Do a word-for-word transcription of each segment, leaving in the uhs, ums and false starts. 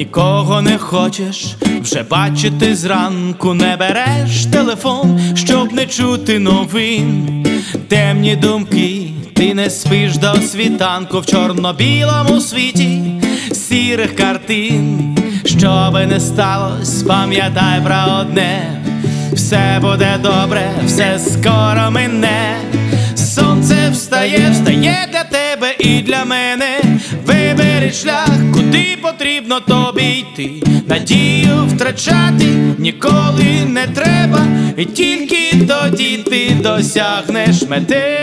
нікого не хочеш вже бачити зранку, не береш телефон, щоб не чути новин. Темні думки, ти не спиш до світанку в чорно-білому світі сірих картин. Що би не сталось, пам'ятай про одне: все буде добре, все скоро мине. Сонце встає, встає для тебе і для мене. Вибери шлях, куди потрібно тобі йти. Надію втрачати ніколи не треба, і тільки тоді ти досягнеш мети.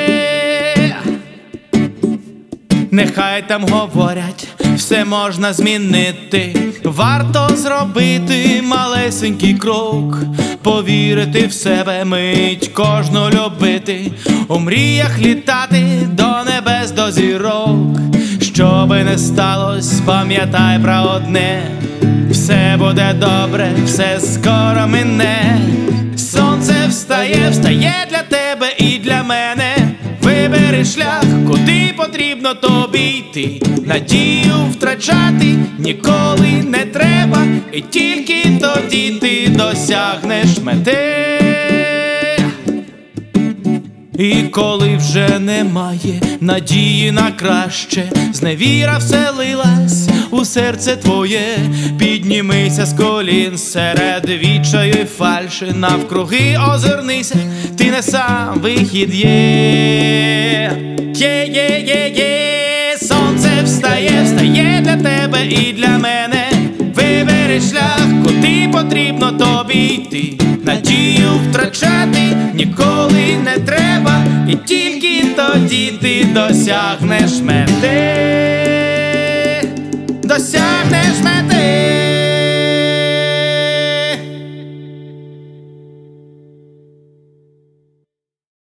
Нехай там говорять, все можна змінити. Варто зробити малесенький крок, повірити в себе, мить кожну любити, у мріях літати до небес, до зірок. Що би не сталось, пам'ятай про одне: все буде добре, все скоро мине. Сонце встає, встає для тебе і для мене. Вибери шлях, куди потрібно тобі йти. Надію втрачати ніколи не треба, і тільки тоді ти досягнеш мети. І коли вже немає надії на краще, зневіра вселилась у серце твоє, піднімися з колін серед відчаю і фальші, навкруги озирнися, ти не сам, вихід є. Є-є-є-є, сонце встає, встає для тебе і для мене. Вибери шлях, куди потрібно тобі йти. Надію втрачати ніколи не треба, і тільки тоді ти досягнеш мети. Досягнеш мети.